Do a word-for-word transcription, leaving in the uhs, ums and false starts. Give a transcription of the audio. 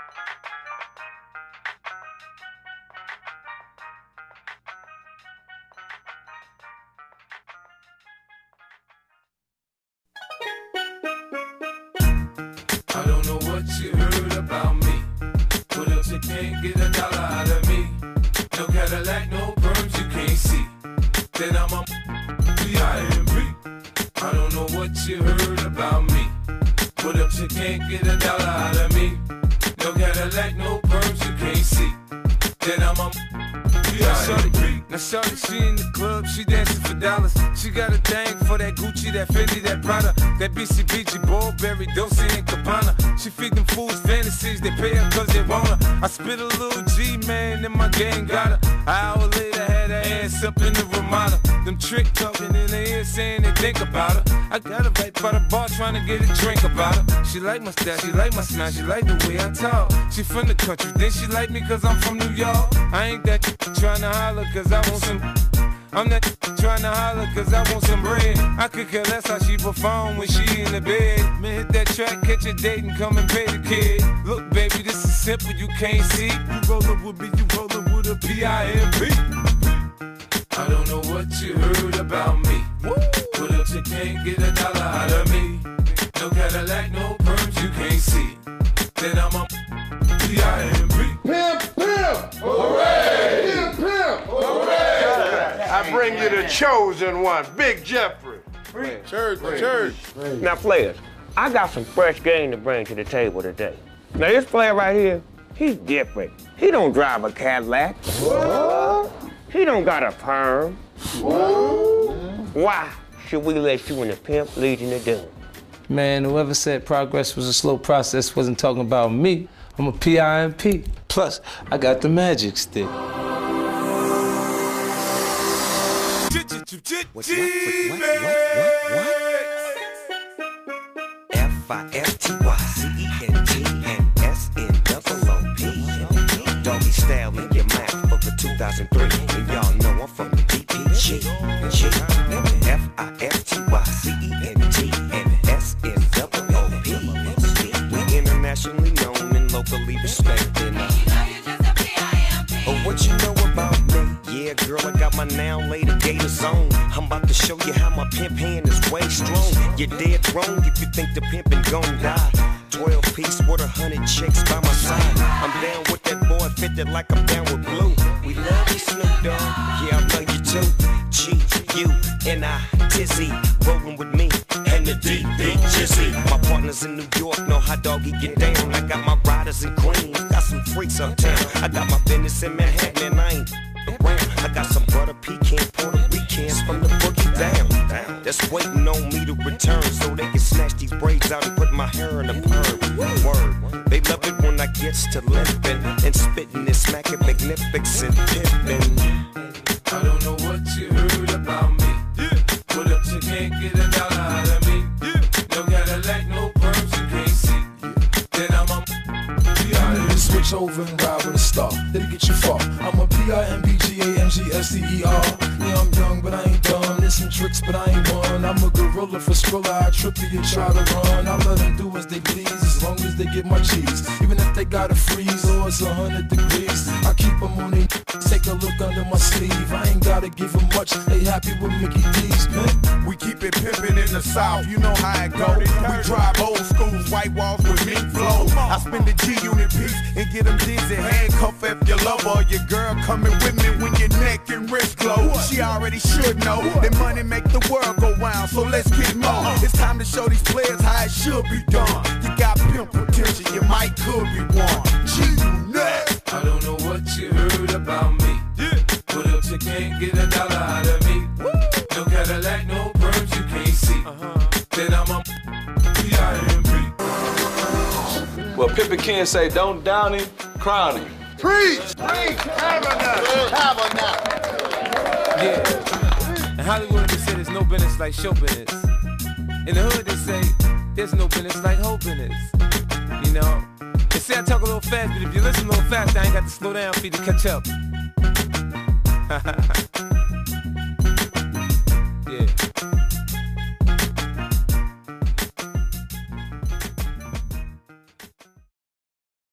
I don't know what you heard about me, but if you can't get a dollar out of me, no Cadillac, no perms you can't see, then I'm a P I M P. I don't know what you heard about me, but if you can't get a dollar out of me, no Cadillac, no perms you can't see, then I'm a P I M P. Now shorty, she in the club, she dancing for dollars. She got a thing for that Gucci, that Fendi, that Prada, that B C B G, Burberry, Dolce and Gabbana. She feed them fools fantasies, they pay her cause they want her. I spit a little G, man, and my gang got her. An hour later, had her ass up in the Ramada. Them trick talking in her ear saying they think about her. I got her right by the bar trying to get a drink about her. She like my style, she like my smile, she like the way I talk. She from the country, then she like me cause I'm from New York. I ain't that trying to holler cause I want some. I'm not trying to holler cause I want some bread. I could care less how she perform when she in the bed. Man, hit that track, catch a date and come and pay the kid. Look baby, this is simple, you can't see. You rollin' with me, you rollin' with a P I M P. I don't know what you heard about me, but if you can't get a dollar out of me, no Cadillac, no perms you can't see, then I'm a P I M P. Pimp, pimp! Hooray! Pimp, pimp! Hooray! I bring you the chosen one, Big Jeffrey. Church, church. Now, players, I got some fresh game to bring to the table today. Now, this player right here, he's different. He don't drive a Cadillac. What? He don't got a perm. What? Why should we let you in the Pimp Legion of Doom? Man, whoever said progress was a slow process wasn't talking about me. I'm a P I M P. Plus, I got the magic stick. What, what, what, what, what, what? F I F T Y C E N T and S N O O P. Doggy style in your mouth for the two thousand three. And y'all know I'm from the D P G. G. F I F T Y C E N T and S N O O P. We internationally known and locally respected. Oh, what you know about me? Yeah, girl, I got my now later gators on. I'm about to show you how my pimp hand is way strong. You're dead wrong if you think the pimpin' gon' die. twelve piece with a hundred chicks by my side. I'm down with that boy, fitted like I'm down with Blue. We love you, Snoop Dogg. Yeah, I love you too. G, U, N I, Tizzy, rollin' with me and the D, Big Jizzy. My partners in New York know how doggy get down. I got my riders in Queens, got some freaks uptown. I got my business in Manhattan and I ain't around. I got some butter pecan Puerto Ricans from the boogie down. That's waiting on me to return so they can snatch these braids out and put my hair in a perm. Word, they love it when I gets to limping and spitting and smacking magnificent pimpin'. I don't know what you heard about me, but if you can't get a dollar out of me, no Cadillac, no perms you can't see, then I'm a P I M P. Switch over and ride with a star, that'll get you far. I'm a P I M P G A M G S T E R. Yeah, I'm young, but I ain't dumb. There's some tricks, but I ain't one. I'm a gorilla for Skrilla, I trip you and try to run. I let them do as they please, as long as they get my cheese. Even if they gotta freeze or it's a hundred degrees, I keep them on their take a look under my sleeve. I ain't gotta give them much, they happy with Mickey D's, man. We keep it pimpin' in the South, you know how it go. We drive old schools, white walls with mink flow. I spend the G-Unit piece and get them dizzy. Handcuff if your lover or your girl coming with me when your neck and wrist glow. She already should know that money make the world go round, so let's get more. It's time to show these players how it should be done. You got pimp potential, you might could be one. G-Unit. I don't know what you heard about me, but if you can't get a dollar out of me, no Cadillac, no perms you can't see, then I'm a P I M P. Well, Pippin Ken say, don't down him, crown him. Preach! Preach! Tabernacle! Tabernacle! Yeah. In Hollywood, they say there's no business like show business. In the hood, they say there's no business like hoe business. You know? They say I talk a little fast, but if you listen a little fast, I ain't got to slow down for you to catch up.